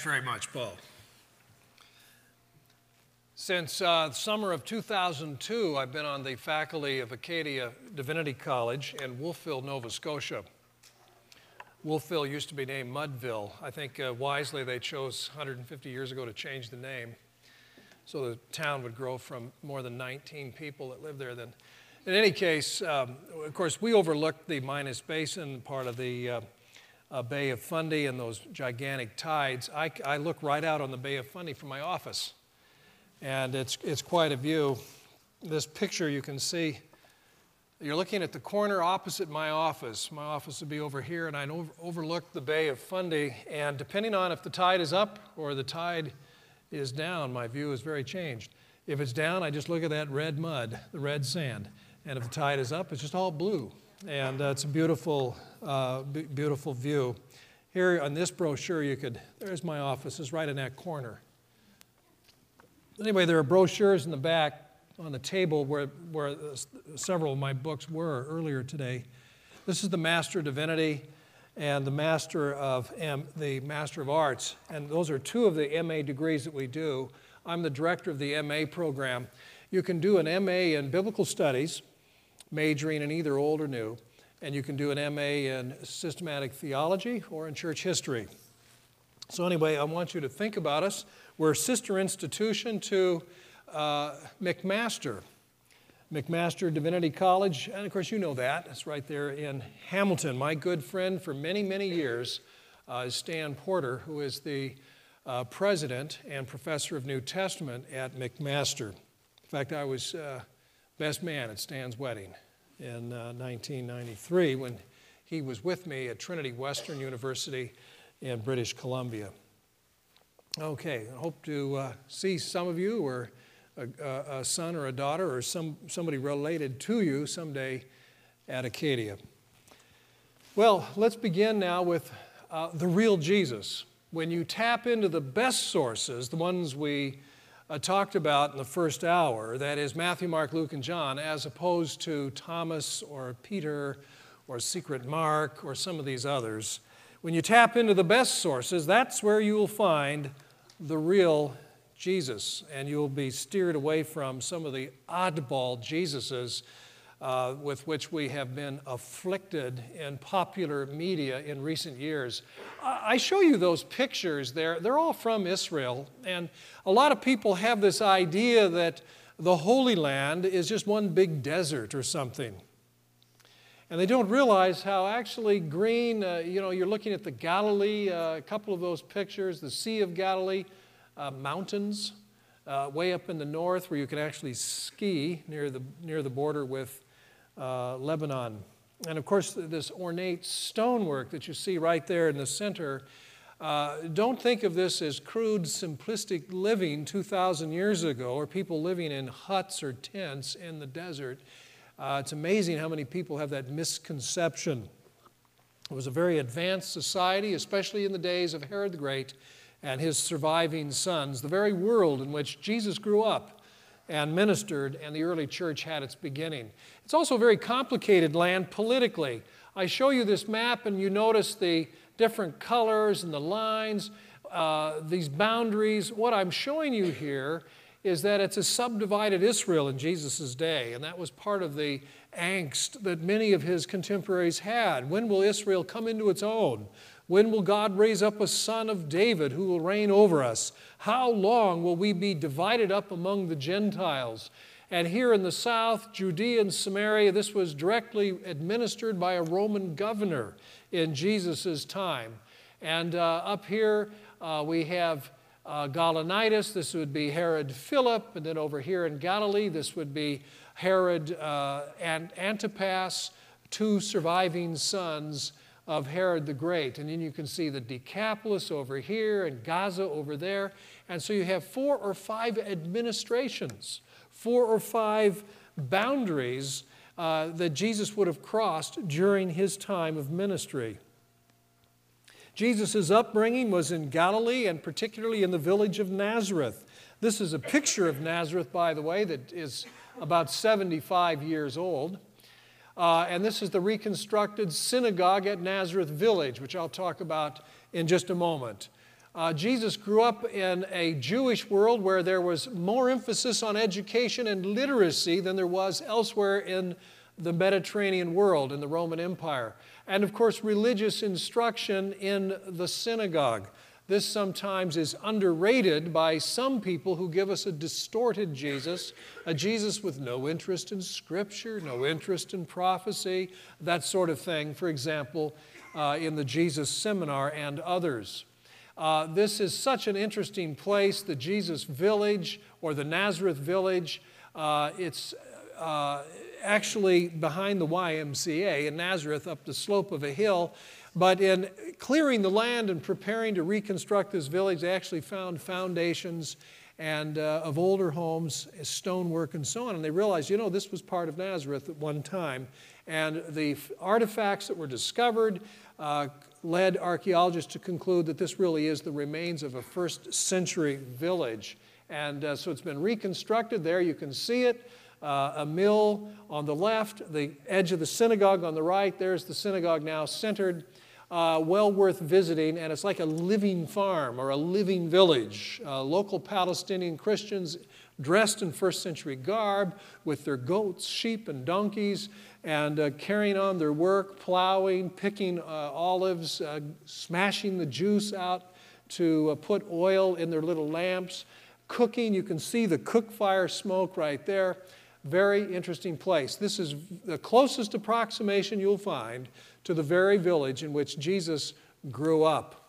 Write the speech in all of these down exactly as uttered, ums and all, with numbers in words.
very much, Paul. Since uh, the summer of two thousand two, I've been on the faculty of Acadia Divinity College in Wolfville, Nova Scotia. Wolfville used to be named Mudville. I think uh, wisely they chose one hundred fifty years ago to change the name so the town would grow from more than nineteen people that lived there then. In any case, um, of course, we overlooked the Minas Basin, part of the uh, uh, Bay of Fundy and those gigantic tides. I, I look right out on the Bay of Fundy from my office, and it's, it's quite a view. This picture you can see, you're looking at the corner opposite my office. My office would be over here, and I over, overlook the Bay of Fundy, and depending on if the tide is up or the tide is down, my view is very changed. If it's down, I just look at that red mud, the red sand. And if the tide is up, it's just all blue. And uh, it's a beautiful, uh, beautiful view. Here on this brochure, you could, there's my office, it's right in that corner. Anyway, there are brochures in the back on the table where, where several of my books were earlier today. This is the Master of Divinity and the Master of, M, the Master of Arts. And those are two of the M A degrees that we do. I'm the director of the M A program. You can do an M A in Biblical Studies, majoring in either old or new, and you can do an M A in Systematic Theology or in Church History. So anyway, I want you to think about us. We're a sister institution to uh, McMaster, McMaster Divinity College, and of course you know that. It's right there in Hamilton. My good friend for many, many years uh, is Stan Porter, who is the uh, president and professor of New Testament at McMaster. In fact, I was uh, best man at Stan's wedding in uh, nineteen ninety-three when he was with me at Trinity Western University in British Columbia. Okay, I hope to uh, see some of you or a, a, a son or a daughter or some, somebody related to you someday at Acadia. Well, let's begin now with uh, the real Jesus. When you tap into the best sources, the ones we uh, talked about in the first hour, that is Matthew, Mark, Luke, and John, as opposed to Thomas or Peter or Secret Mark or some of these others, when you tap into the best sources, that's where you will find the real Jesus, and you'll be steered away from some of the oddball Jesuses uh, with which we have been afflicted in popular media in recent years. I show you those pictures there. They're all from Israel, and a lot of people have this idea that the Holy Land is just one big desert or something. And they don't realize how actually green, uh, you know, you're looking at the Galilee, uh, a couple of those pictures, the Sea of Galilee, uh, mountains uh, way up in the north where you can actually ski near the, near the border with uh, Lebanon. And of course, this ornate stonework that you see right there in the center, uh, don't think of this as crude, simplistic living two thousand years ago or people living in huts or tents in the desert. Uh, it's amazing how many people have that misconception. It was a very advanced society, especially in the days of Herod the Great and his surviving sons, the very world in which Jesus grew up and ministered and the early church had its beginning. It's also a very complicated land politically. I show you this map and you notice the different colors and the lines, uh, these boundaries. What I'm showing you here is that it's a subdivided Israel in Jesus' day, and that was part of the angst that many of his contemporaries had. When will Israel come into its own? When will God raise up a son of David who will reign over us? How long will we be divided up among the Gentiles? And here in the south, Judea and Samaria, this was directly administered by a Roman governor in Jesus' time. And uh, up here uh, we have Uh, Gaulonitis, this would be Herod Philip, and then over here in Galilee, this would be Herod uh, and Antipas, two surviving sons of Herod the Great. And then you can see the Decapolis over here and Gaza over there. And so you have four or five administrations, four or five boundaries uh, that Jesus would have crossed during his time of ministry. Jesus' upbringing was in Galilee and particularly in the village of Nazareth. This is a picture of Nazareth, by the way, that is about seventy-five years old. Uh, and this is the reconstructed synagogue at Nazareth Village, which I'll talk about in just a moment. Uh, Jesus grew up in a Jewish world where there was more emphasis on education and literacy than there was elsewhere in the Mediterranean world, in the Roman Empire. And of course, religious instruction in the synagogue. This sometimes is underrated by some people who give us a distorted Jesus, a Jesus with no interest in Scripture, no interest in prophecy, that sort of thing, for example, uh, in the Jesus Seminar and others. Uh, this is such an interesting place, the Jesus Village or the Nazareth Village. Uh, it's uh, actually behind the Y M C A in Nazareth up the slope of a hill. But in clearing the land and preparing to reconstruct this village, they actually found foundations and uh, of older homes, stonework and so on. And they realized, you know, this was part of Nazareth at one time. And the artifacts that were discovered uh, led archaeologists to conclude that this really is the remains of a first century village. And uh, so it's been reconstructed there. You can see it. Uh, a mill on the left, the edge of the synagogue on the right. There's the synagogue now centered. Uh, well worth visiting, and it's like a living farm or a living village. Uh, local Palestinian Christians dressed in first century garb with their goats, sheep, and donkeys, and uh, carrying on their work, plowing, picking uh, olives, uh, smashing the juice out to uh, put oil in their little lamps, cooking. You can see the cook fire smoke right there. Very interesting place. This is the closest approximation you'll find to the very village in which Jesus grew up.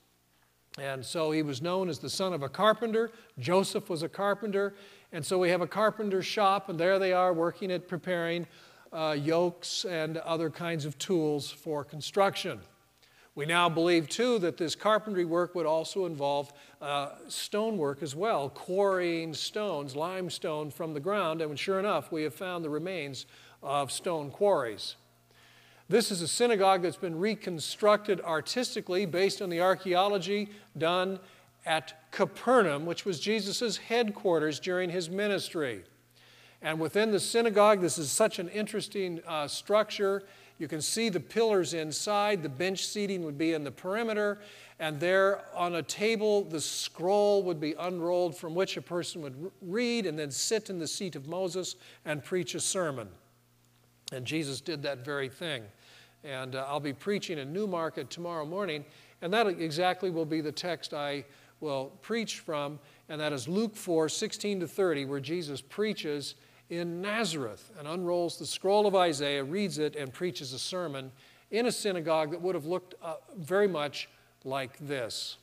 And so he was known as the son of a carpenter. Joseph was a carpenter. And so we have a carpenter shop, and there they are working at preparing uh, yokes and other kinds of tools for construction. We now believe, too, that this carpentry work would also involve uh, stonework as well, quarrying stones, limestone from the ground, and sure enough, we have found the remains of stone quarries. This is a synagogue that's been reconstructed artistically based on the archaeology done at Capernaum, which was Jesus' headquarters during his ministry. And within the synagogue, this is such an interesting uh, structure. You can see the pillars inside. The bench seating would be in the perimeter. And there on a table, the scroll would be unrolled from which a person would read and then sit in the seat of Moses and preach a sermon. And Jesus did that very thing. And uh, I'll be preaching in Newmarket tomorrow morning, and that exactly will be the text I will preach from, and that is Luke four, sixteen to thirty, where Jesus preaches in Nazareth and unrolls the scroll of Isaiah, reads it, and preaches a sermon in a synagogue that would have looked uh, very much like this.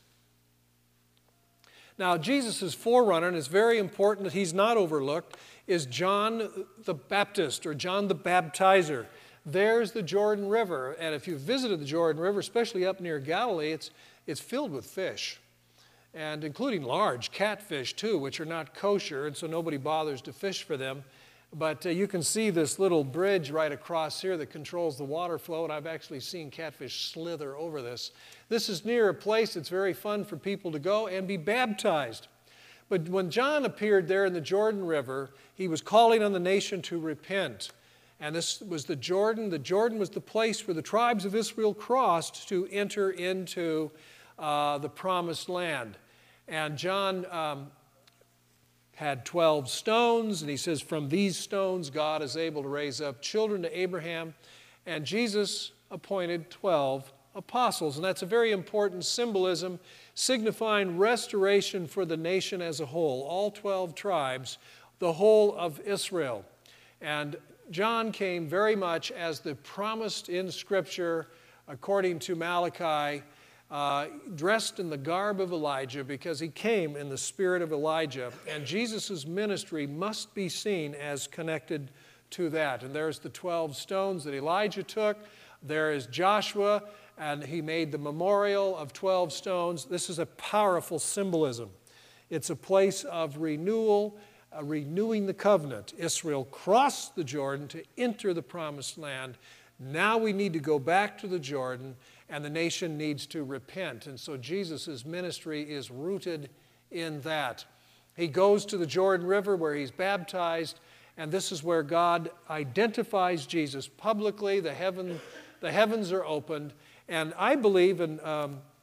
Now, Jesus' forerunner, and it's very important that he's not overlooked, is John the Baptist, or John the Baptizer. There's the Jordan River, and if you've visited the Jordan River, especially up near Galilee, it's, it's filled with fish, and including large catfish too, which are not kosher, and so nobody bothers to fish for them. But uh, you can see this little bridge right across here that controls the water flow, and I've actually seen catfish slither over this. This is near a place that's very fun for people to go and be baptized. But when John appeared there in the Jordan River, he was calling on the nation to repent. And this was the Jordan. The Jordan was the place where the tribes of Israel crossed to enter into uh, the promised land. And John um, had twelve stones, and he says, from these stones God is able to raise up children to Abraham. And Jesus appointed twelve apostles. And that's a very important symbolism, signifying restoration for the nation as a whole, all twelve tribes, the whole of Israel. And John came very much as the promised in Scripture, according to Malachi, uh, dressed in the garb of Elijah, because he came in the spirit of Elijah. And Jesus' ministry must be seen as connected to that. And there's the twelve stones that Elijah took. There is Joshua, and he made the memorial of twelve stones. This is a powerful symbolism. It's a place of renewal, Uh, renewing the covenant. Israel crossed the Jordan to enter the promised land. Now we need to go back to the Jordan, and the nation needs to repent. And so Jesus' ministry is rooted in that. He goes to the Jordan River where he's baptized, and this is where God identifies Jesus publicly. The, heaven, the heavens are opened, and I believe, and um,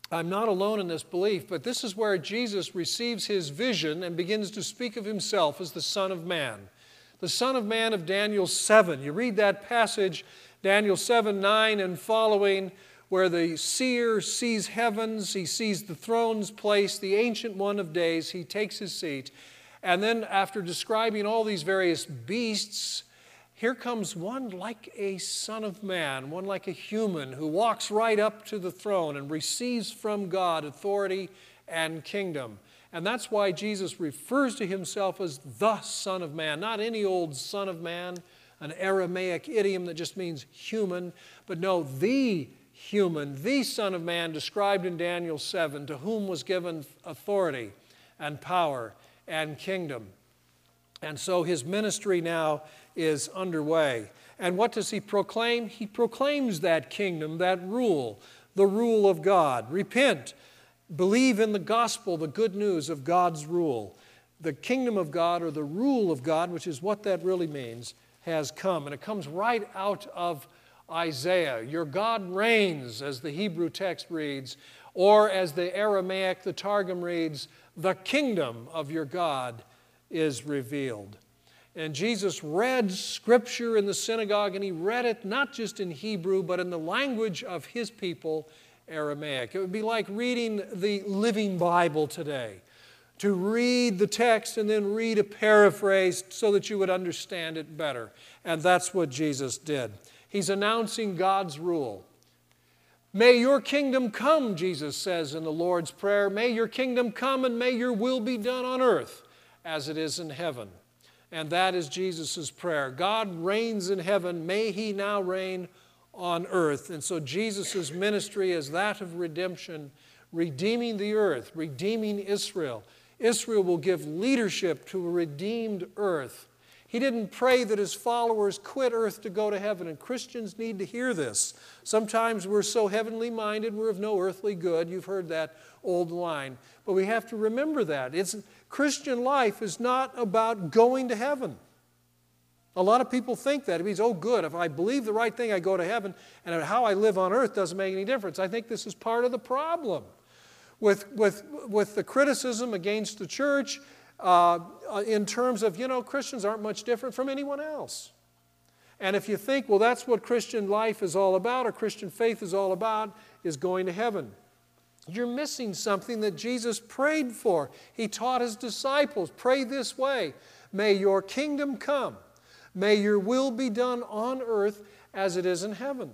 I'm not alone in this belief, but this is where Jesus receives his vision and begins to speak of himself as the Son of Man. The Son of Man of Daniel seven. You read that passage, Daniel seven, nine and following, where the seer sees heavens, he sees the throne's place, the Ancient One of Days, he takes his seat. And then after describing all these various beasts, here comes one like a son of man, one like a human, who walks right up to the throne and receives from God authority and kingdom. And that's why Jesus refers to himself as the Son of Man, not any old son of man, an Aramaic idiom that just means human, but no, the human, the Son of Man described in Daniel seven, to whom was given authority and power and kingdom. And so his ministry now is underway. And what does he proclaim? He proclaims that kingdom, that rule, the rule of God. Repent, believe in the gospel, the good news of God's rule. The kingdom of God, or the rule of God, which is what that really means, has come. And it comes right out of Isaiah. Your God reigns, as the Hebrew text reads, or as the Aramaic, the Targum reads, the kingdom of your God is revealed. And Jesus read Scripture in the synagogue, and he read it not just in Hebrew, but in the language of his people, Aramaic. It would be like reading the Living Bible today, to read the text and then read a paraphrase so that you would understand it better. And that's what Jesus did. He's announcing God's rule. May your kingdom come, Jesus says in the Lord's Prayer. May your kingdom come, and may your will be done on earth as it is in heaven. And that is Jesus' prayer. God reigns in heaven. May he now reign on earth. And so Jesus' ministry is that of redemption, redeeming the earth, redeeming Israel. Israel will give leadership to a redeemed earth. He didn't pray that his followers quit earth to go to heaven, and Christians need to hear this. Sometimes we're so heavenly minded, we're of no earthly good. You've heard that old line. But we have to remember that. It's, Christian life is not about going to heaven. A lot of people think that. It means, oh good, if I believe the right thing, I go to heaven, and how I live on earth doesn't make any difference. I think this is part of the problem with, with, with the criticism against the church uh, in terms of, you know, Christians aren't much different from anyone else. And if you think, well, that's what Christian life is all about, or Christian faith is all about, is going to heaven, you're missing something that Jesus prayed for. He taught his disciples, pray this way, may your kingdom come, may your will be done on earth as it is in heaven.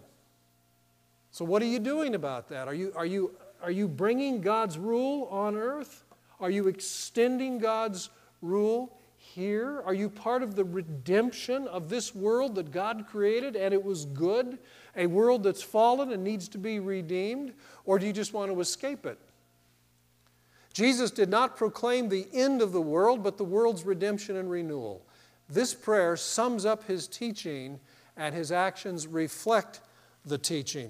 So what are you doing about that? Are you, are you, are you bringing God's rule on earth? Are you extending God's rule here? Are you part of the redemption of this world that God created and it was good? A world that's fallen and needs to be redeemed? Or do you just want to escape it? Jesus did not proclaim the end of the world, but the world's redemption and renewal. This prayer sums up his teaching, and his actions reflect the teaching.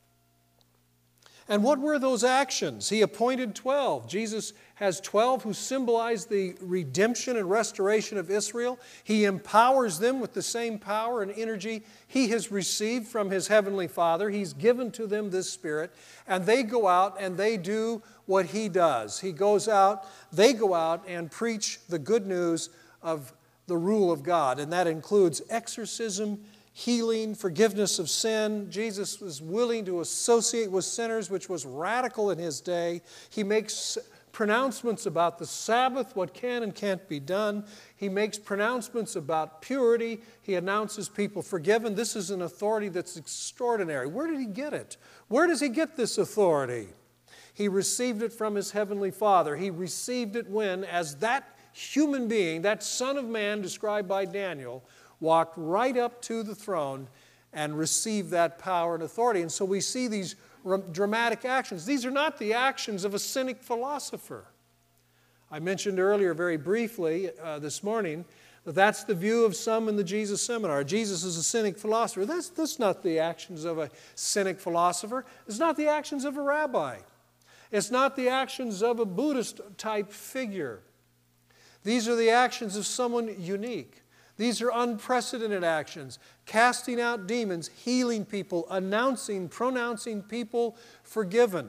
And what were those actions? He appointed twelve. Jesus has twelve who symbolize the redemption and restoration of Israel. He empowers them with the same power and energy he has received from his heavenly Father. He's given to them this Spirit, and they go out and they do what he does. He goes out, they go out and preach the good news of the rule of God, and that includes exorcism, healing, forgiveness of sin. Jesus was willing to associate with sinners, which was radical in his day. He makes pronouncements about the Sabbath, what can and can't be done. He makes pronouncements about purity. He announces people forgiven. This is an authority that's extraordinary. Where did he get it? Where does he get this authority? He received it from his heavenly Father. He received it when, as that human being, that Son of Man described by Daniel, walked right up to the throne and received that power and authority. And so we see these dramatic actions. These are not the actions of a cynic philosopher. I mentioned earlier very briefly uh, this morning that that's the view of some in the Jesus Seminar. Jesus is a cynic philosopher. That's, that's not the actions of a cynic philosopher. It's not the actions of a rabbi. It's not the actions of a Buddhist-type figure. These are the actions of someone unique. These are unprecedented actions, casting out demons, healing people, announcing, pronouncing people forgiven.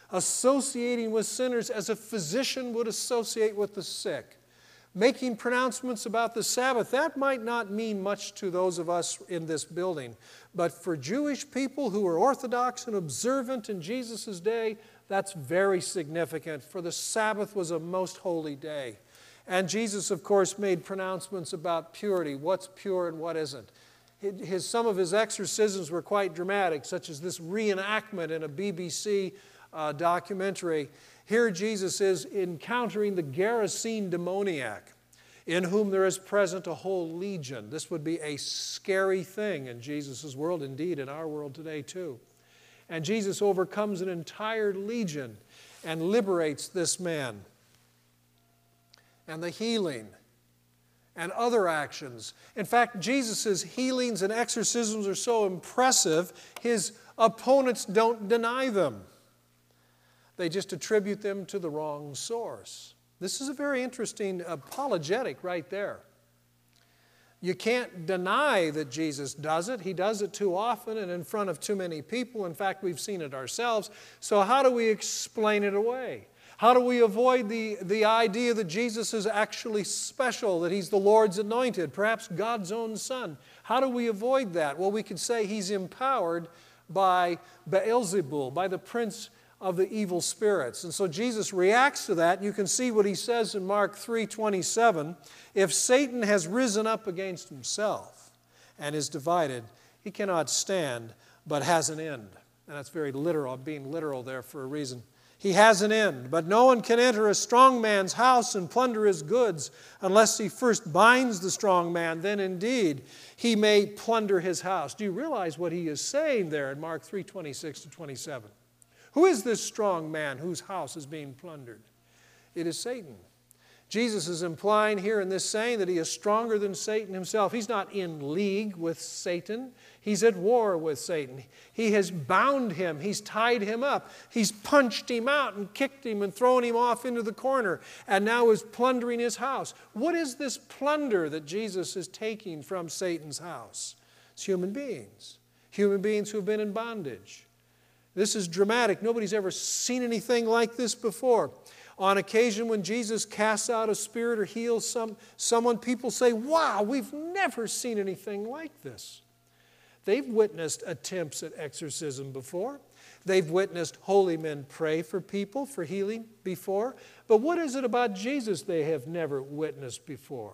associating with sinners as a physician would associate with the sick, making pronouncements about the Sabbath. That might not mean much to those of us in this building, but for Jewish people who were orthodox and observant in Jesus' day, that's very significant, for the Sabbath was a most holy day. And Jesus, of course, made pronouncements about purity, what's pure and what isn't. His, some of his exorcisms were quite dramatic, such as this reenactment in a B B C uh, documentary. Here Jesus is encountering the Gerasene demoniac, in whom there is present a whole legion. This would be a scary thing in Jesus' world, indeed in our world today too. And Jesus overcomes an entire legion and liberates this man. And the healing and other actions. In fact, Jesus' healings and exorcisms are so impressive, his opponents don't deny them. They just attribute them to the wrong source. This is a very interesting apologetic right there. You can't deny that Jesus does it. He does it too often and in front of too many people. In fact, we've seen it ourselves. So how do we explain it away? How do we avoid the, the idea that Jesus is actually special, that he's the Lord's anointed, perhaps God's own son? How do we avoid that? Well, we could say he's empowered by Beelzebul, by the prince of the evil spirits. And so Jesus reacts to that. You can see what he says in Mark three twenty-seven. If Satan has risen up against himself and is divided, he cannot stand, but has an end. And that's very literal. I'm being literal there for a reason. He has an end, but no one can enter a strong man's house and plunder his goods unless he first binds the strong man. Then indeed he may plunder his house. Do you realize what he is saying there in Mark three twenty-six to twenty-seven? Who is this strong man whose house is being plundered? It is Satan. Jesus is implying here in this saying that he is stronger than Satan himself. He's not in league with Satan. He's at war with Satan. He has bound him. He's tied him up. He's punched him out and kicked him and thrown him off into the corner and now is plundering his house. What is this plunder that Jesus is taking from Satan's house? It's human beings. Human beings who have been in bondage. This is dramatic. Nobody's ever seen anything like this before. On occasion when Jesus casts out a spirit or heals some, someone, people say, wow, we've never seen anything like this. They've witnessed attempts at exorcism before. They've witnessed holy men pray for people for healing before. But what is it about Jesus they have never witnessed before?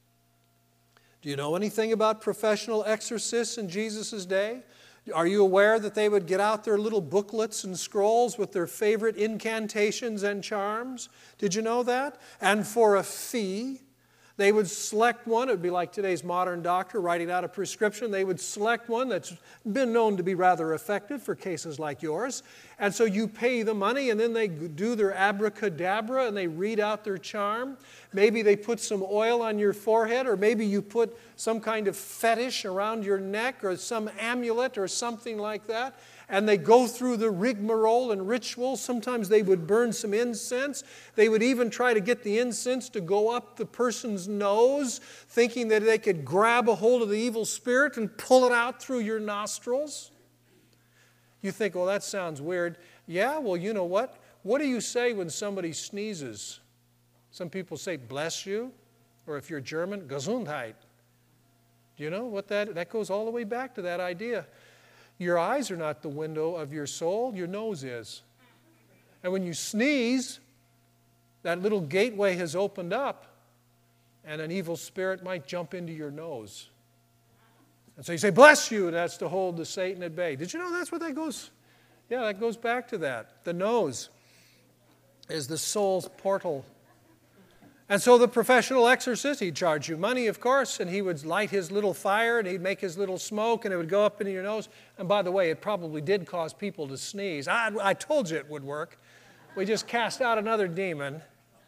Do you know anything about professional exorcists in Jesus' day? Are you aware that they would get out their little booklets and scrolls with their favorite incantations and charms? Did you know that? And for a fee, they would select one. It would be like today's modern doctor writing out a prescription. They would select one that's been known to be rather effective for cases like yours. And so you pay the money, and then they do their abracadabra, and they read out their charm. Maybe they put some oil on your forehead, or maybe you put some kind of fetish around your neck, or some amulet, or something like that. And they go through the rigmarole and ritual. Sometimes they would burn some incense. They would even try to get the incense to go up the person's nose, thinking that they could grab a hold of the evil spirit and pull it out through your nostrils. You think, well, that sounds weird. Yeah, well, you know what? What do you say when somebody sneezes? Some people say, bless you. Or if you're German, Gesundheit. Do you know what that, that goes all the way back to that idea. Your eyes are not the window of your soul, your nose is. And when you sneeze, that little gateway has opened up, and an evil spirit might jump into your nose. And so you say, bless you, and that's to hold the Satan at bay. Did you know that's what that goes? Yeah, that goes back to that. The nose is the soul's portal. And so the professional exorcist, he'd charge you money, of course, and he would light his little fire, and he'd make his little smoke, and it would go up into your nose. And by the way, it probably did cause people to sneeze. I, I told you it would work. We just cast out another demon.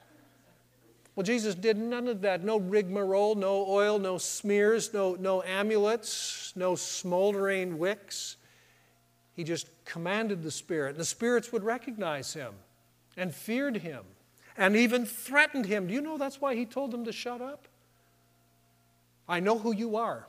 Well, Jesus did none of that. No rigmarole, no oil, no smears, no, no amulets, no smoldering wicks. He just commanded the spirit. And the spirits would recognize him and feared him. And even threatened him. Do you know that's why he told them to shut up? I know who you are.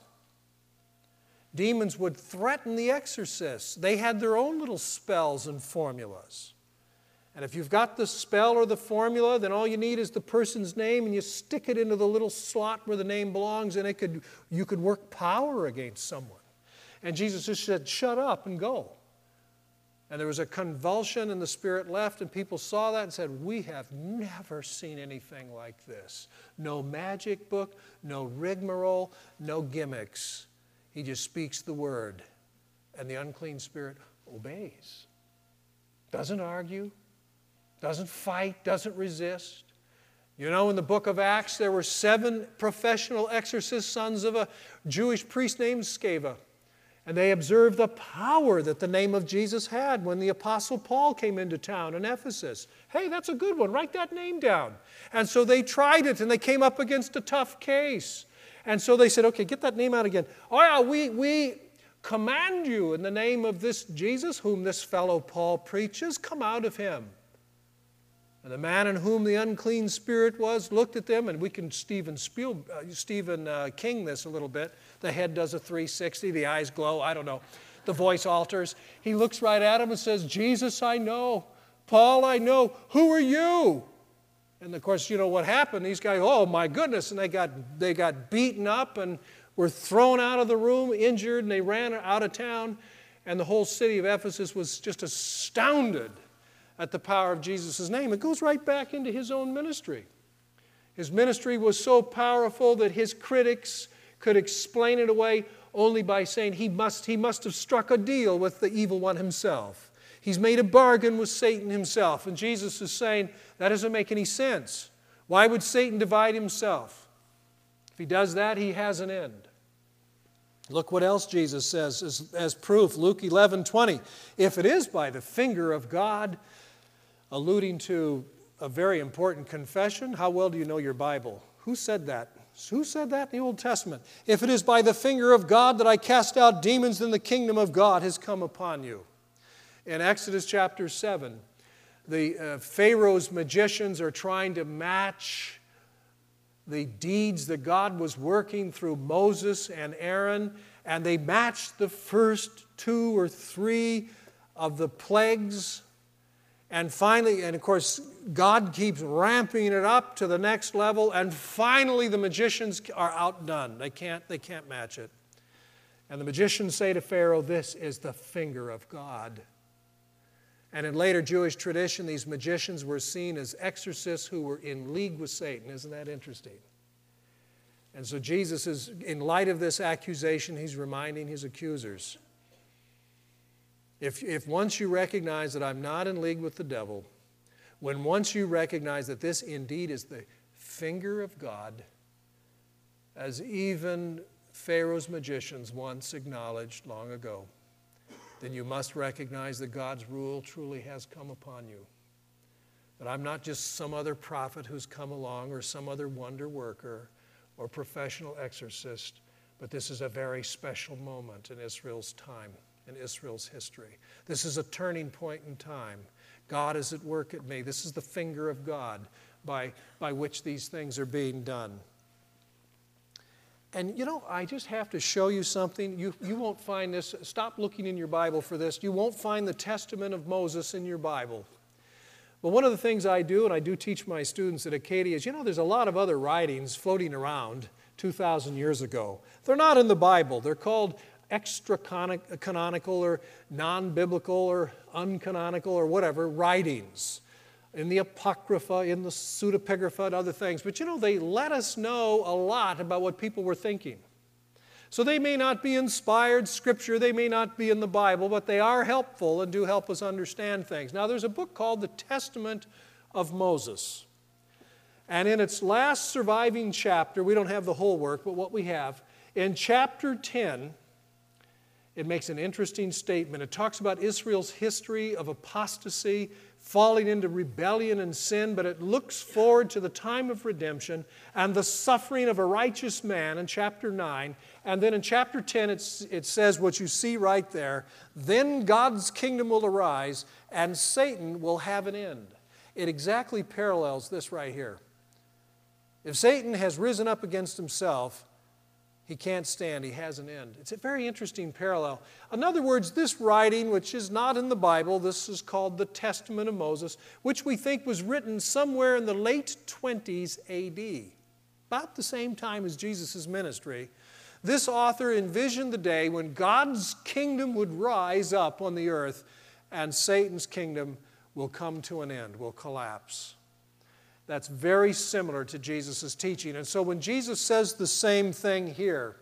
Demons would threaten the exorcists. They had their own little spells and formulas. And if you've got the spell or the formula, then all you need is the person's name, and you stick it into the little slot where the name belongs, and it could, you could work power against someone. And Jesus just said, shut up and go. And there was a convulsion, and the spirit left, and people saw that and said, we have never seen anything like this. No magic book, no rigmarole, no gimmicks. He just speaks the word, and the unclean spirit obeys. Doesn't argue, doesn't fight, doesn't resist. You know, in the book of Acts, there were seven professional exorcists, sons of a Jewish priest named Sceva. And they observed the power that the name of Jesus had when the Apostle Paul came into town in Ephesus. Hey, that's a good one. Write that name down. And so they tried it, and they came up against a tough case. And so they said, okay, get that name out again. Oh, yeah, we, we command you in the name of this Jesus, whom this fellow Paul preaches, come out of him. And the man in whom the unclean spirit was looked at them, and we can Stephen, Spiel, uh, Stephen uh, King this a little bit. The head does a three sixty, the eyes glow, I don't know. The voice alters. He looks right at him and says, Jesus, I know. Paul, I know. Who are you? And of course, you know what happened. These guys, oh my goodness, and they got, they got beaten up and were thrown out of the room, injured, and they ran out of town. And the whole city of Ephesus was just astounded at the power of Jesus' name. It goes right back into his own ministry. His ministry was so powerful that his critics could explain it away only by saying he must, he must have struck a deal with the evil one himself. He's made a bargain with Satan himself. And Jesus is saying, that doesn't make any sense. Why would Satan divide himself? If he does that, he has an end. Look what else Jesus says as, as proof. Luke eleven twenty. If it is by the finger of God, alluding to a very important confession. How well do you know your Bible? Who said that? Who said that in the Old Testament? If it is by the finger of God that I cast out demons, then the kingdom of God has come upon you. In Exodus chapter seven, the uh, Pharaoh's magicians are trying to match the deeds that God was working through Moses and Aaron, and they matched the first two or three of the plagues. And finally, and of course, God keeps ramping it up to the next level, and finally the magicians are outdone. They can't, they can't match it. And the magicians say to Pharaoh, this is the finger of God. And in later Jewish tradition, these magicians were seen as exorcists who were in league with Satan. Isn't that interesting? And so Jesus is, in light of this accusation, he's reminding his accusers, If, if once you recognize that I'm not in league with the devil, when once you recognize that this indeed is the finger of God, as even Pharaoh's magicians once acknowledged long ago, then you must recognize that God's rule truly has come upon you. That I'm not just some other prophet who's come along or some other wonder worker or professional exorcist, but this is a very special moment in Israel's time, in Israel's history. This is a turning point in time. God is at work at me. This is the finger of God by, by which these things are being done. And you know, I just have to show you something. You, you won't find this. Stop looking in your Bible for this. You won't find the testament of Moses in your Bible. But one of the things I do, and I do teach my students at Acadia, is, you know, there's a lot of other writings floating around two thousand years ago. They're not in the Bible. They're called extra-canonical or non-biblical or uncanonical or whatever writings. In the Apocrypha, in the Pseudepigrapha, and other things. But you know, they let us know a lot about what people were thinking. So they may not be inspired scripture, they may not be in the Bible, but they are helpful and do help us understand things. Now, there's a book called The Testament of Moses. And in its last surviving chapter, we don't have the whole work, but what we have, in chapter ten, it makes an interesting statement. It talks about Israel's history of apostasy, falling into rebellion and sin, but it looks forward to the time of redemption and the suffering of a righteous man in chapter nine. And then in chapter ten, it's, it says what you see right there. Then God's kingdom will arise and Satan will have an end. It exactly parallels this right here. If Satan has risen up against himself, He can't stand. He has an end. It's a very interesting parallel. In other words, this writing, which is not in the Bible, this is called the Testament of Moses, which we think was written somewhere in the late twenties A D, about the same time as Jesus' ministry. This author envisioned the day when God's kingdom would rise up on the earth and Satan's kingdom will come to an end, will collapse. That's very similar to Jesus' teaching. And so when Jesus says the same thing here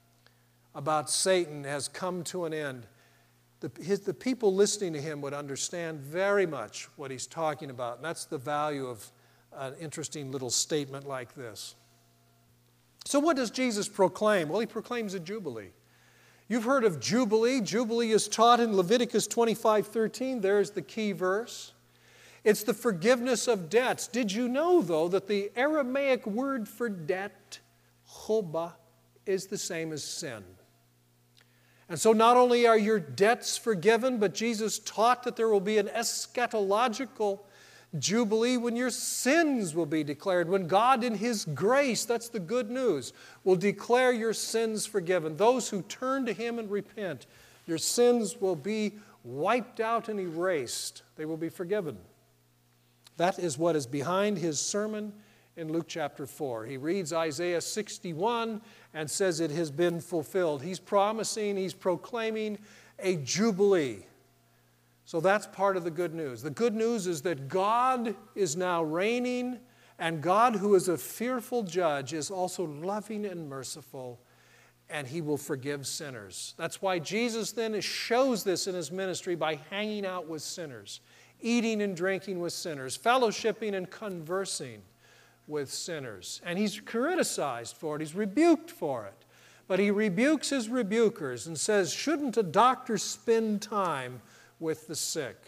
about Satan has come to an end, the, his, the people listening to him would understand very much what he's talking about. And that's the value of an interesting little statement like this. So what does Jesus proclaim? Well, he proclaims a jubilee. You've heard of Jubilee. Jubilee is taught in Leviticus twenty-five thirteen. There's the key verse. It's the forgiveness of debts. Did you know, though, that the Aramaic word for debt, choba, is the same as sin? And so not only are your debts forgiven, but Jesus taught that there will be an eschatological jubilee when your sins will be declared, when God in His grace, that's the good news, will declare your sins forgiven. Those who turn to Him and repent, your sins will be wiped out and erased. They will be forgiven. That is what is behind his sermon in Luke chapter four. He reads Isaiah sixty-one and says it has been fulfilled. He's promising, he's proclaiming a jubilee. So that's part of the good news. The good news is that God is now reigning, and God, who is a fearful judge, is also loving and merciful, and He will forgive sinners. That's why Jesus then shows this in His ministry by hanging out with sinners, eating and drinking with sinners, fellowshipping and conversing with sinners. And He's criticized for it. He's rebuked for it. But He rebukes His rebukers and says, shouldn't a doctor spend time with the sick?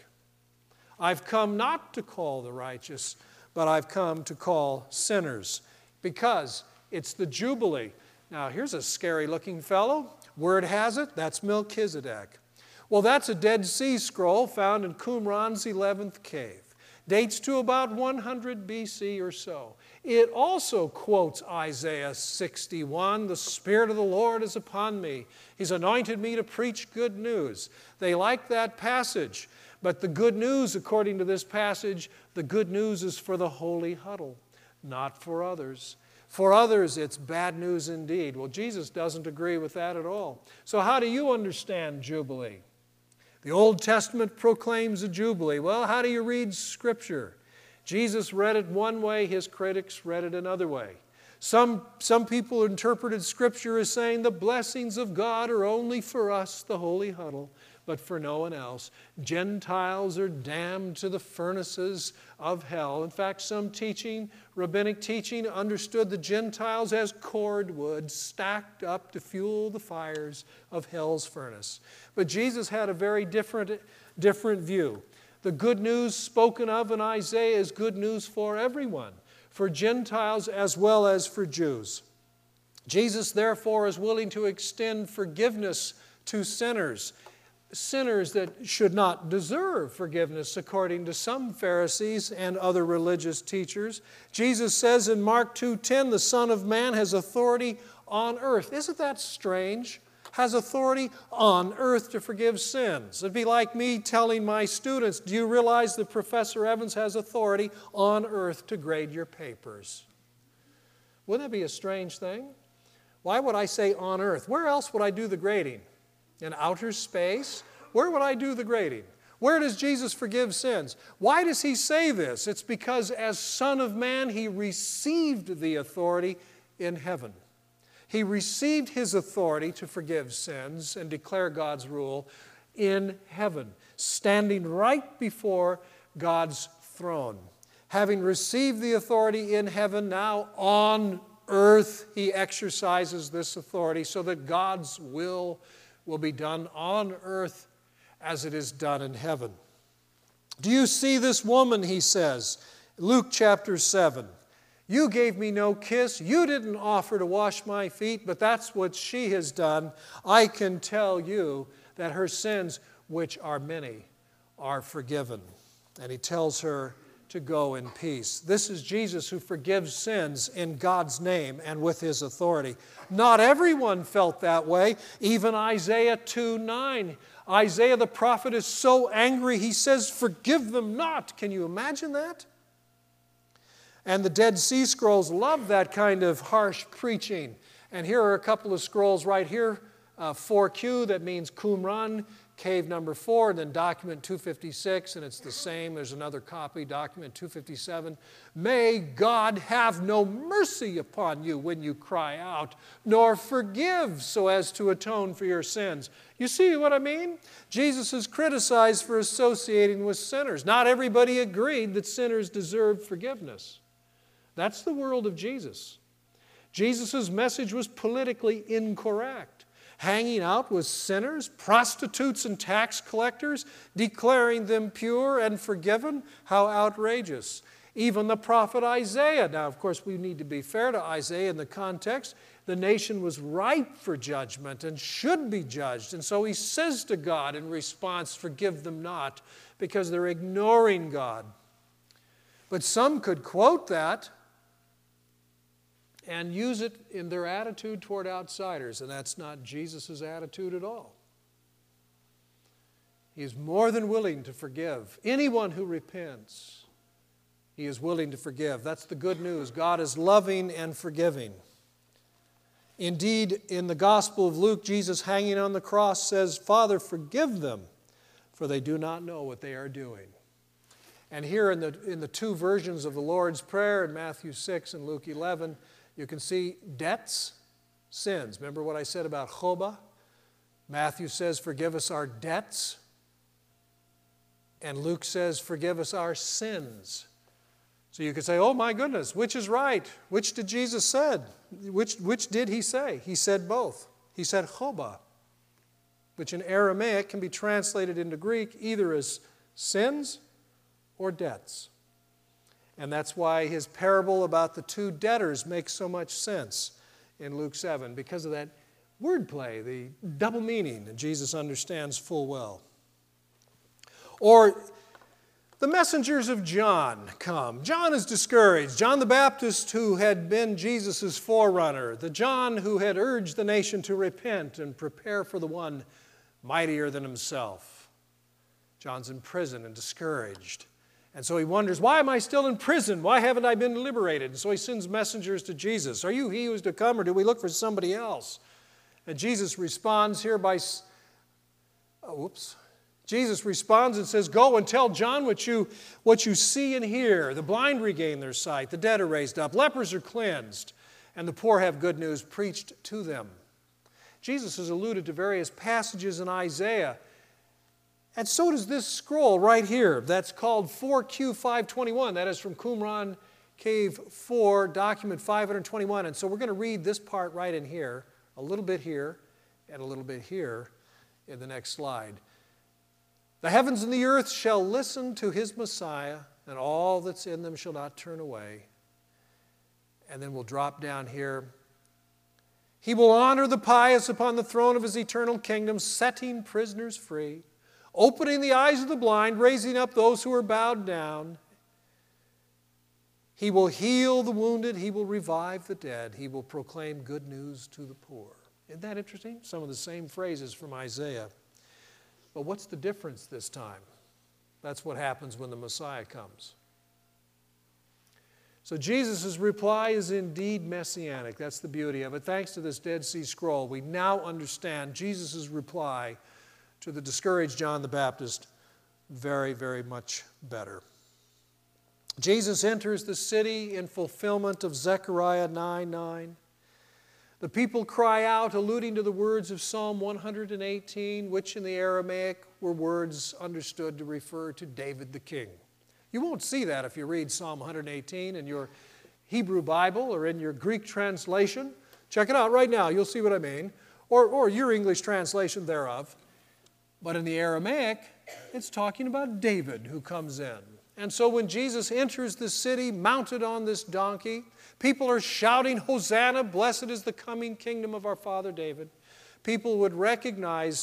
I've come not to call the righteous, but I've come to call sinners, because it's the Jubilee. Now, here's a scary-looking fellow. Word has it, that's Melchizedek. Well, that's a Dead Sea Scroll found in Qumran's eleventh cave. Dates to about one hundred B C or so. It also quotes Isaiah sixty-one, the Spirit of the Lord is upon me. He's anointed me to preach good news. They like that passage. But the good news, according to this passage, the good news is for the holy huddle, not for others. For others, it's bad news indeed. Well, Jesus doesn't agree with that at all. So how do you understand Jubilee? The Old Testament proclaims a Jubilee. Well, how do you read Scripture? Jesus read it one way, his critics read it another way. Some, some people interpreted Scripture as saying the blessings of God are only for us, the holy huddle, but for no one else. Gentiles are damned to the furnaces of hell. In fact, some teaching, rabbinic teaching, understood the Gentiles as cordwood stacked up to fuel the fires of hell's furnace. But Jesus had a very different, different view. The good news spoken of in Isaiah is good news for everyone, for Gentiles as well as for Jews. Jesus, therefore, is willing to extend forgiveness to sinners, sinners that should not deserve forgiveness, according to some Pharisees and other religious teachers. Jesus says in Mark two ten, the Son of Man has authority on earth. Isn't that strange? Has authority on earth to forgive sins. It'd be like me telling my students, do you realize that Professor Evans has authority on earth to grade your papers? Wouldn't that be a strange thing? Why would I say on earth? Where else would I do the grading? In outer space? Where would I do the grading? Where does Jesus forgive sins? Why does He say this? It's because as Son of Man, He received the authority in heaven. He received His authority to forgive sins and declare God's rule in heaven, standing right before God's throne. Having received the authority in heaven, now on earth He exercises this authority so that God's will will be done on earth as it is done in heaven. Do you see this woman, He says, Luke chapter seven. You gave me no kiss. You didn't offer to wash my feet, but that's what she has done. I can tell you that her sins, which are many, are forgiven. And He tells her to go in peace. This is Jesus who forgives sins in God's name and with His authority. Not everyone felt that way. Even Isaiah two nine. Isaiah the prophet is so angry, he says, "Forgive them not." Can you imagine that? And the Dead Sea Scrolls love that kind of harsh preaching. And here are a couple of scrolls right here. Uh, four Q, that means Qumran, cave number four, and then document two fifty-six, and it's the same. There's another copy, document two fifty-seven. "May God have no mercy upon you when you cry out, nor forgive so as to atone for your sins." You see what I mean? Jesus is criticized for associating with sinners. Not everybody agreed that sinners deserved forgiveness. That's the world of Jesus. Jesus' message was politically incorrect. Hanging out with sinners, prostitutes, and tax collectors, declaring them pure and forgiven? How outrageous. Even the prophet Isaiah. Now, of course, we need to be fair to Isaiah in the context. The nation was ripe for judgment and should be judged. And so he says to God in response, "Forgive them not," because they're ignoring God. But some could quote that and use it in their attitude toward outsiders, and that's not Jesus' attitude at all. He is more than willing to forgive anyone who repents. He is willing to forgive. That's the good news. God is loving and forgiving. Indeed, in the Gospel of Luke, Jesus hanging on the cross says, "Father, forgive them, for they do not know what they are doing." And here in the, in the two versions of the Lord's Prayer, in Matthew six and Luke eleven, you can see debts, sins. Remember what I said about Choba? Matthew says, "Forgive us our debts." And Luke says, "Forgive us our sins." So you could say, "Oh my goodness, which is right? Which did Jesus said? Which, which did he say?" He said both. He said Choba, which in Aramaic can be translated into Greek either as sins or debts. And that's why his parable about the two debtors makes so much sense in Luke seven, because of that wordplay, the double meaning that Jesus understands full well. Or the messengers of John come. John is discouraged. John the Baptist, who had been Jesus' forerunner, the John who had urged the nation to repent and prepare for the one mightier than himself. John's in prison and discouraged. And so he wonders, why am I still in prison? Why haven't I been liberated? And so he sends messengers to Jesus. Are you he who is to come, or do we look for somebody else? And Jesus responds here by, oh, whoops. Jesus responds and says, "Go and tell John what you, what you see and hear. The blind regain their sight, the dead are raised up, lepers are cleansed, and the poor have good news preached to them." Jesus has alluded to various passages in Isaiah. And so does this scroll right here. That's called four Q five twenty-one. That is from Qumran Cave four, document five twenty-one. And so we're going to read this part right in here, a little bit here, and a little bit here in the next slide. "The heavens and the earth shall listen to his Messiah, and all that's in them shall not turn away." And then we'll drop down here. "He will honor the pious upon the throne of his eternal kingdom, setting prisoners free, opening the eyes of the blind, raising up those who are bowed down. He will heal the wounded. He will revive the dead. He will proclaim good news to the poor." Isn't that interesting? Some of the same phrases from Isaiah. But what's the difference this time? That's what happens when the Messiah comes. So Jesus' reply is indeed messianic. That's the beauty of it. Thanks to this Dead Sea Scroll, we now understand Jesus' reply to the discouraged John the Baptist very, very much better. Jesus enters the city in fulfillment of Zechariah nine nine. The people cry out, alluding to the words of Psalm one hundred eighteen, which in the Aramaic were words understood to refer to David the king. You won't see that if you read Psalm one hundred eighteen in your Hebrew Bible or in your Greek translation. Check it out right now. You'll see what I mean. Or, or your English translation thereof. But in the Aramaic, it's talking about David who comes in. And so when Jesus enters the city mounted on this donkey, people are shouting, "Hosanna, blessed is the coming kingdom of our father David." People would recognize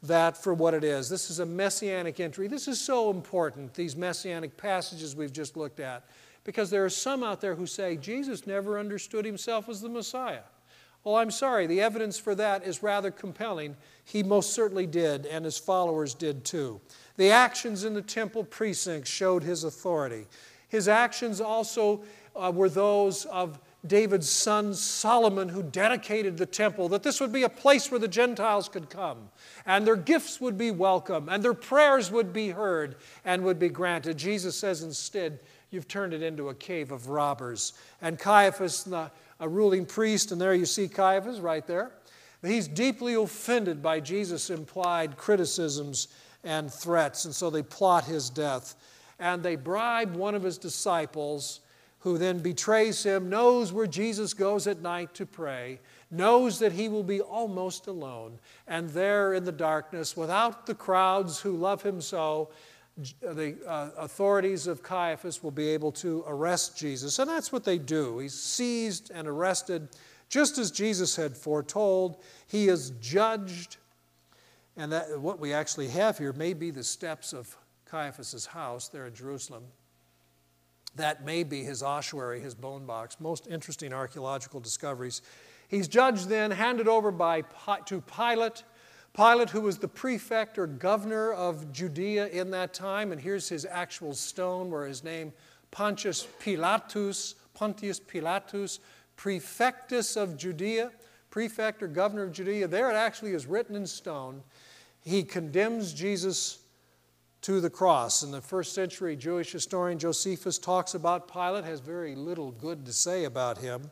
that for what it is. This is a messianic entry. This is so important, these messianic passages we've just looked at, because there are some out there who say Jesus never understood himself as the Messiah. Well, I'm sorry, the evidence for that is rather compelling. He most certainly did, and his followers did too. The actions in the temple precincts showed his authority. His actions also uh, were those of David's son Solomon, who dedicated the temple, that this would be a place where the Gentiles could come, and their gifts would be welcome, and their prayers would be heard and would be granted. Jesus says instead, you've turned it into a cave of robbers. And Caiaphas, a ruling priest, and there you see Caiaphas right there, he's deeply offended by Jesus' implied criticisms and threats, and so they plot his death. And they bribe one of his disciples, who then betrays him, knows where Jesus goes at night to pray, knows that he will be almost alone, and there in the darkness, without the crowds who love him so, the uh, authorities of Caiaphas will be able to arrest Jesus. And that's what they do. He's seized and arrested, just as Jesus had foretold. He is judged, and that, what we actually have here may be the steps of Caiaphas' house there in Jerusalem. That may be his ossuary, his bone box. Most interesting archaeological discoveries. He's judged then, handed over by, to Pilate. Pilate, who was the prefect or governor of Judea in that time, and here's his actual stone where his name, Pontius Pilatus, Pontius Pilatus, prefectus of Judea, prefect or governor of Judea. There it actually is written in stone. He condemns Jesus to the cross. And the first century Jewish historian Josephus talks about Pilate, has very little good to say about him.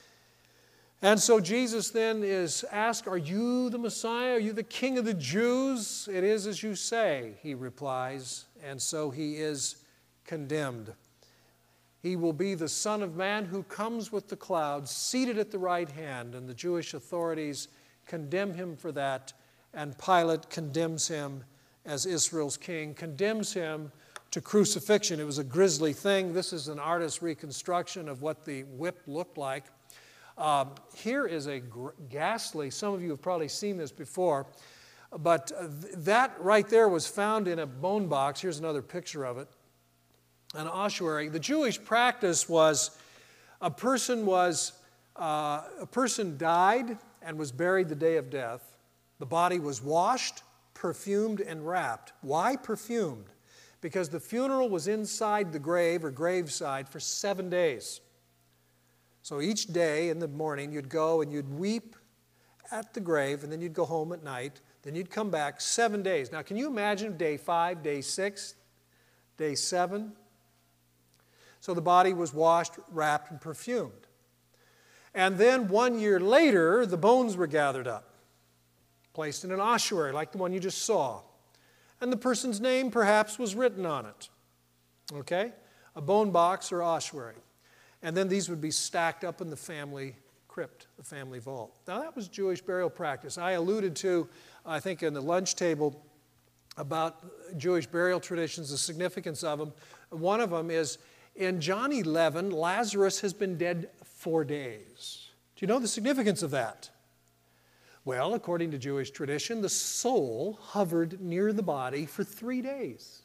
And so Jesus then is asked, are you the Messiah? Are you the King of the Jews? It is as you say, he replies. And so he is condemned. He will be the Son of Man who comes with the clouds, seated at the right hand. And the Jewish authorities condemn him for that. And Pilate condemns him as Israel's king, condemns him to crucifixion. It was a grisly thing. This is an artist's reconstruction of what the whip looked like. Um, here is a gr- ghastly, some of you have probably seen this before, but uh, th- that right there was found in a bone box. Here's another picture of it, an ossuary. The Jewish practice was a person was, uh, a person died and was buried the day of death. The body was washed, perfumed, and wrapped. Why perfumed? Because the funeral was inside the grave or graveside for seven days. So each day in the morning you'd go and you'd weep at the grave, and then you'd go home at night. Then you'd come back seven days. Now can you imagine day five, day six, day seven? So the body was washed, wrapped, and perfumed. And then one year later, the bones were gathered up, placed in an ossuary like the one you just saw. And the person's name perhaps was written on it. Okay? A bone box or ossuary. And then these would be stacked up in the family crypt, the family vault. Now that was Jewish burial practice. I alluded to, I think in the lunch table, about Jewish burial traditions, the significance of them. One of them is in John eleven, Lazarus has been dead four days. Do you know the significance of that? Well, according to Jewish tradition, the soul hovered near the body for three days.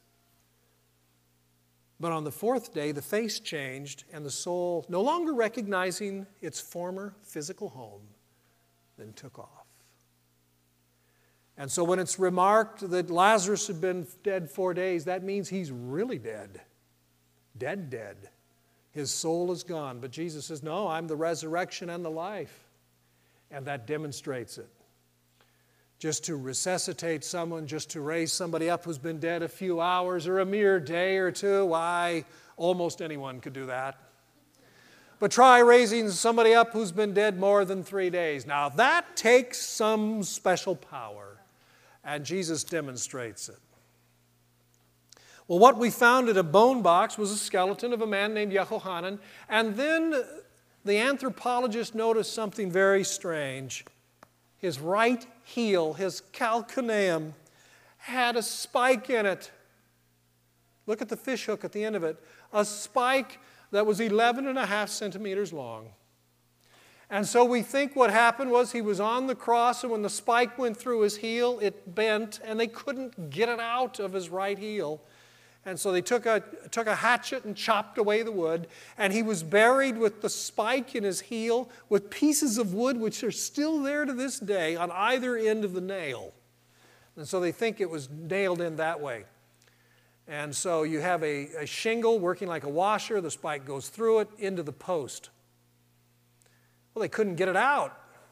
But on the fourth day, the face changed, and the soul, no longer recognizing its former physical home, then took off. And so when it's remarked that Lazarus had been dead four days, that means he's really dead. Dead, dead. His soul is gone. But Jesus says, no, I'm the resurrection and the life. And that demonstrates it. Just to resuscitate someone, just to raise somebody up who's been dead a few hours or a mere day or two, why, almost anyone could do that. But try raising somebody up who's been dead more than three days. Now that takes some special power, and Jesus demonstrates it. Well, what we found in a bone box was a skeleton of a man named Yehohanan, and then the anthropologist noticed something very strange. His right heel, his calcaneum, had a spike in it. Look at the fish hook at the end of it. A spike that was eleven and a half centimeters long. And so we think what happened was he was on the cross, and when the spike went through his heel, it bent, and they couldn't get it out of his right heel. And so they took a, took a hatchet and chopped away the wood, and he was buried with the spike in his heel with pieces of wood which are still there to this day on either end of the nail. And so they think it was nailed in that way. And so you have a, a shingle working like a washer, the spike goes through it into the post. Well, they couldn't get it out.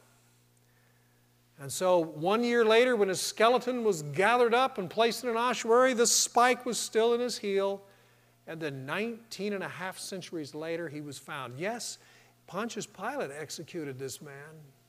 And so one year later, when his skeleton was gathered up and placed in an ossuary, the spike was still in his heel. And then nineteen and a half centuries later, he was found. Yes, Pontius Pilate executed this man,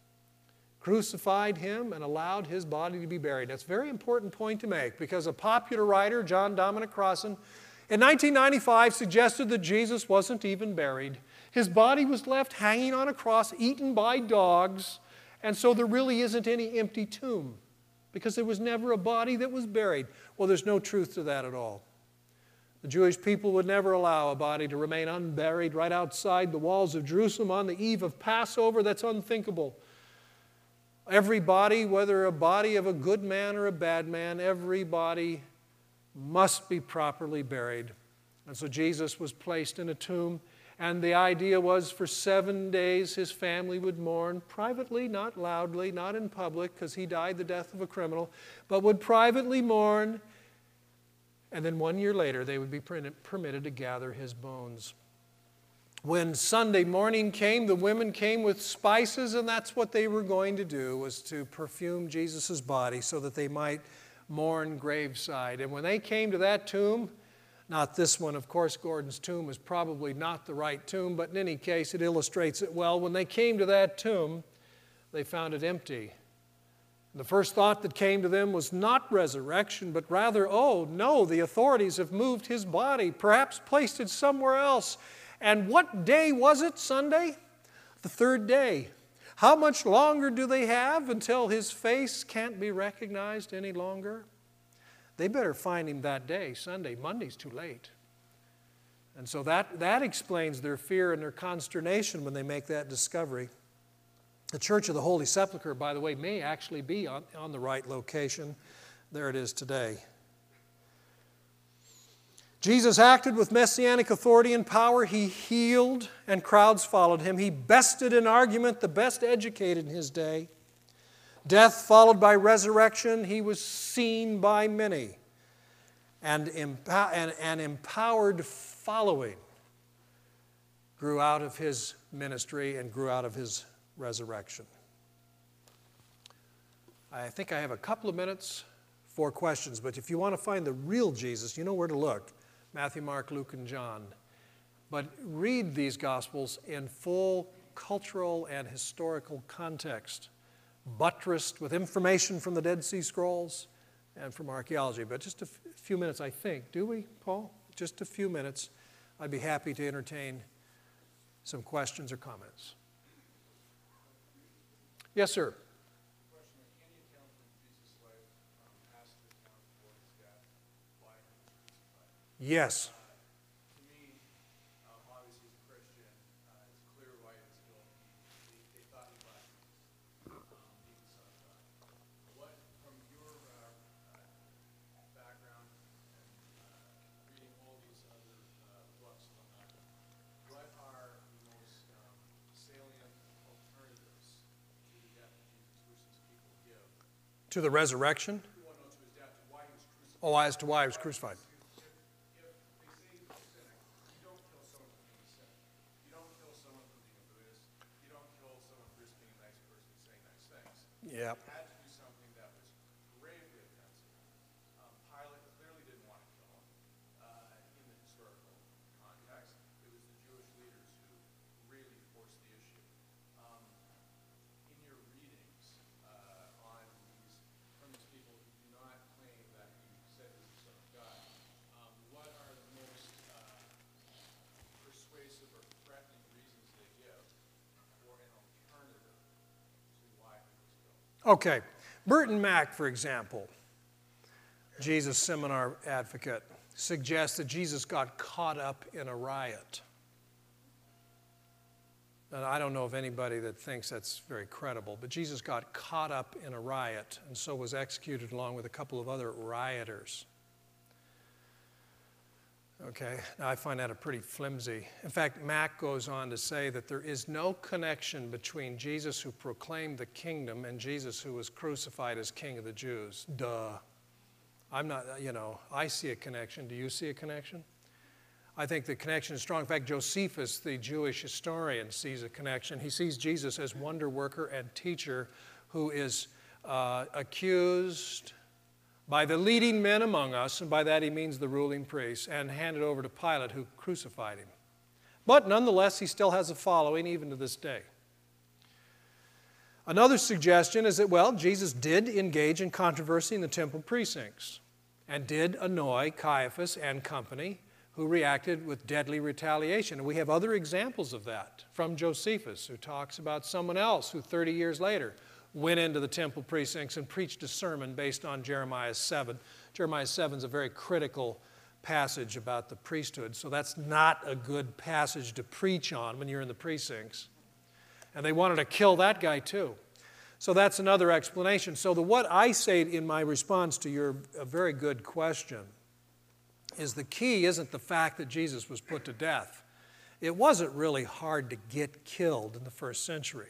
crucified him, and allowed his body to be buried. That's a very important point to make, because a popular writer, John Dominic Crossan, in nineteen ninety-five suggested that Jesus wasn't even buried. His body was left hanging on a cross, eaten by dogs, and so there really isn't any empty tomb, because there was never a body that was buried. Well, there's no truth to that at all. The Jewish people would never allow a body to remain unburied right outside the walls of Jerusalem on the eve of Passover. That's unthinkable. Every body, whether a body of a good man or a bad man, every body must be properly buried. And so Jesus was placed in a tomb, and the idea was for seven days his family would mourn privately, not loudly, not in public, because he died the death of a criminal, but would privately mourn, and then one year later they would be permitted to gather his bones. When Sunday morning came, the women came with spices, and that's what they were going to do, was to perfume Jesus' body so that they might mourn graveside. And when they came to that tomb, not this one, of course, Gordon's tomb is probably not the right tomb, but in any case, it illustrates it well. When they came to that tomb, they found it empty. The first thought that came to them was not resurrection, but rather, oh, no, the authorities have moved his body, perhaps placed it somewhere else. And what day was it, Sunday? The third day. How much longer do they have until his face can't be recognized any longer? They better find him that day, Sunday. Monday's too late. And so that, that explains their fear and their consternation when they make that discovery. The Church of the Holy Sepulchre, by the way, may actually be on, on the right location. There it is today. Jesus acted with messianic authority and power. He healed, and crowds followed him. He bested in argument the best educated in his day. Death followed by resurrection. He was seen by many. And an empowered following grew out of his ministry and grew out of his resurrection. I think I have a couple of minutes for questions, but if you want to find the real Jesus, you know where to look. Matthew, Mark, Luke, and John. But read these Gospels in full cultural and historical context, buttressed with information from the Dead Sea Scrolls and from archaeology. But just a f- few minutes, I think. Do we, Paul? Just a few minutes. I'd be happy to entertain some questions or comments. Yes, sir. Yes. To me, um, obviously as a Christian, uh, it's clear why it's guilt. They, they thought he lied, um, being the Son of God. What, from your uh, uh, background and uh, reading all these other uh, books and whatnot, what are the most um, salient alternatives to the death of Jesus, which these people give? To the resurrection? Well, no, to his death, to why he was crucified. Oh, as to why he was crucified. Yeah. He had to do something that was gravely offensive. Um, Pilate clearly didn't want to kill him uh, in the historical context. It was the Jewish leaders who really forced the issue. Um, in your readings uh, on these, from these people who do not claim that he said he was the Son of God, um, what are the most uh, persuasive or threatening reasons they give for an alternative to why he was killed? Okay. Burton Mack, for example, Jesus seminar advocate, suggests that Jesus got caught up in a riot. And I don't know of anybody that thinks that's very credible, but Jesus got caught up in a riot and so was executed along with a couple of other rioters. Okay, now I find that a pretty flimsy. In fact, Mack goes on to say that there is no connection between Jesus who proclaimed the kingdom and Jesus who was crucified as King of the Jews. Duh. I'm not, you know, I see a connection. Do you see a connection? I think the connection is strong. In fact, Josephus, the Jewish historian, sees a connection. He sees Jesus as wonder worker and teacher who is uh, accused by the leading men among us, and by that he means the ruling priests, and handed over to Pilate, who crucified him. But nonetheless, he still has a following even to this day. Another suggestion is that, well, Jesus did engage in controversy in the temple precincts and did annoy Caiaphas and company, who reacted with deadly retaliation. And we have other examples of that from Josephus, who talks about someone else who thirty years later went into the temple precincts and preached a sermon based on Jeremiah seven. Jeremiah seven is a very critical passage about the priesthood, so that's not a good passage to preach on when you're in the precincts. And they wanted to kill that guy too. So that's another explanation. So the what I say in my response to your a very good question is the key isn't the fact that Jesus was put to death. It wasn't really hard to get killed in the first century.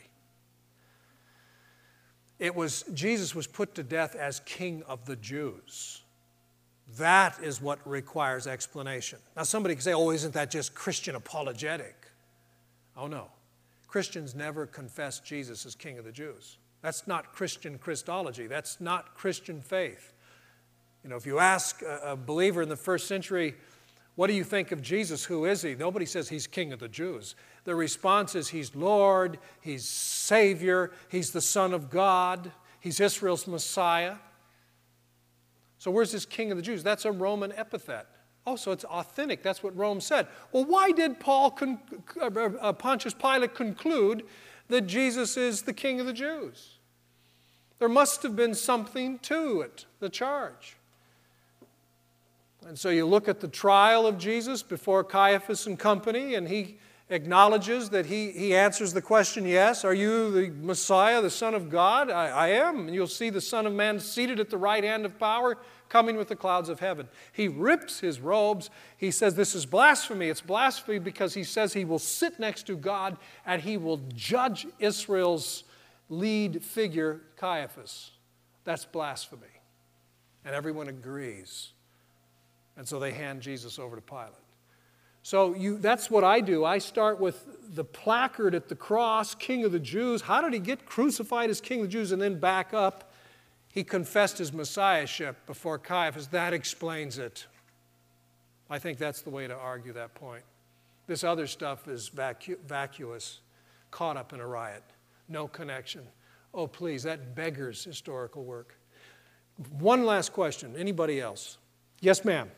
It was, Jesus was put to death as King of the Jews. That is what requires explanation. Now somebody can say, oh, isn't that just Christian apologetic? Oh no. Christians never confess Jesus as King of the Jews. That's not Christian Christology. That's not Christian faith. You know, if you ask a, a believer in the first century, what do you think of Jesus? Who is he? Nobody says he's King of the Jews. The response is he's Lord, he's Savior, he's the Son of God, he's Israel's Messiah. So where's this King of the Jews? That's a Roman epithet. Oh, so it's authentic. That's what Rome said. Well, why did Paul, con- uh, Pontius Pilate conclude that Jesus is the King of the Jews? There must have been something to it, the charge. And so you look at the trial of Jesus before Caiaphas and company, and he acknowledges that he, he answers the question, yes, are you the Messiah, the Son of God? I, I am. And you'll see the Son of Man seated at the right hand of power, coming with the clouds of heaven. He rips his robes. He says this is blasphemy. It's blasphemy because he says he will sit next to God and he will judge Israel's lead figure, Caiaphas. That's blasphemy. And everyone agrees. And so they hand Jesus over to Pilate. So you, that's what I do. I start with the placard at the cross, King of the Jews. How did he get crucified as King of the Jews? And then back up, he confessed his messiahship before Caiaphas. That explains it. I think that's the way to argue that point. This other stuff is vacu- vacuous, caught up in a riot, no connection. Oh, please, that beggars historical work. One last question. Anybody else? Yes, ma'am.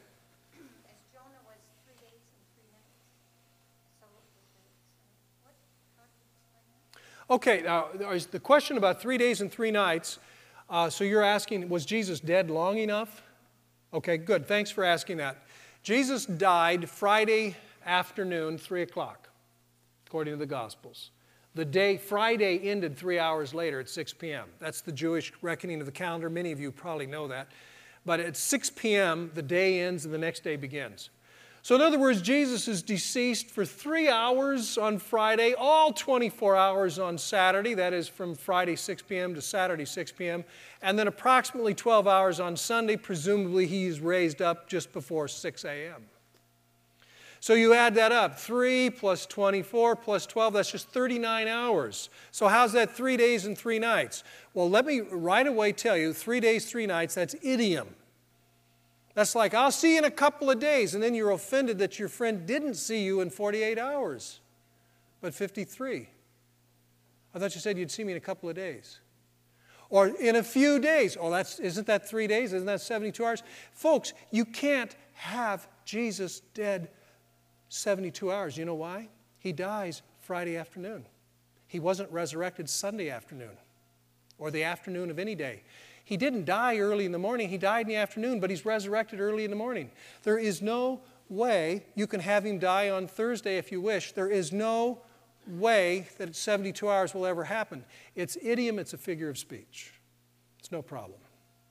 Okay, now the question about three days and three nights, uh, so you're asking, was Jesus dead long enough? Okay, good. Thanks for asking that. Jesus died Friday afternoon, three o'clock, according to the Gospels. The day, Friday ended three hours later at six p.m. That's the Jewish reckoning of the calendar. Many of you probably know that. But at six p.m., the day ends and the next day begins. So in other words, Jesus is deceased for three hours on Friday, all twenty-four hours on Saturday, that is from Friday six p.m. to Saturday six p.m., and then approximately twelve hours on Sunday. Presumably he's raised up just before six a.m. So you add that up, three plus twenty-four plus twelve, that's just thirty-nine hours. So how's that three days and three nights? Well, let me right away tell you, three days, three nights, that's idiom. That's like, I'll see you in a couple of days, and then you're offended that your friend didn't see you in forty-eight hours, but fifty-three. I thought you said you'd see me in a couple of days. Or in a few days. Oh, that's, isn't that three days? Isn't that seventy-two hours? Folks, you can't have Jesus dead seventy-two hours. You know why? He dies Friday afternoon. He wasn't resurrected Sunday afternoon or the afternoon of any day. He didn't die early in the morning. He died in the afternoon, but he's resurrected early in the morning. There is no way you can have him die on Thursday if you wish. There is no way that seventy-two hours will ever happen. It's idiom, it's a figure of speech. It's no problem.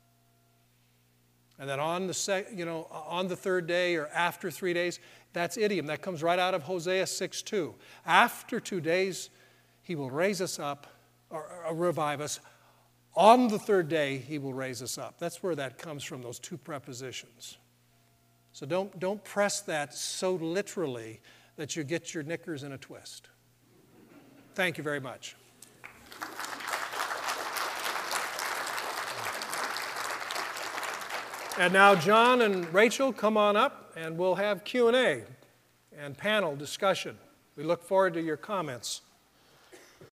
And then on the, sec, you know, on the third day or after three days, that's idiom. That comes right out of Hosea six two. After two days, he will raise us up, or, or revive us. On the third day, he will raise us up. That's where that comes from, those two prepositions. So don't, don't press that so literally that you get your knickers in a twist. Thank you very much. And now John and Rachel, come on up, and we'll have Q and A and panel discussion. We look forward to your comments.